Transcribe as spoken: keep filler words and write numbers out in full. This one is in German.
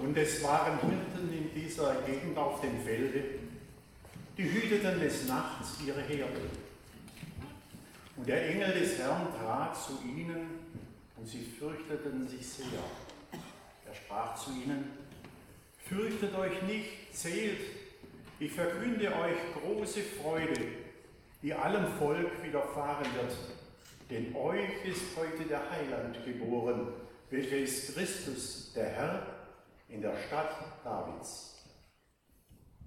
Und es waren Hirten in dieser Gegend auf dem Felde, die hüteten des Nachts ihre Herde. Und der Engel des Herrn trat zu ihnen, und sie fürchteten sich sehr. Er sprach zu ihnen: Fürchtet euch nicht, seht, ich verkünde euch große Freude, die allem Volk widerfahren wird. Denn euch ist heute der Heiland geboren, welcher ist Christus, der Herr, in der Stadt Davids.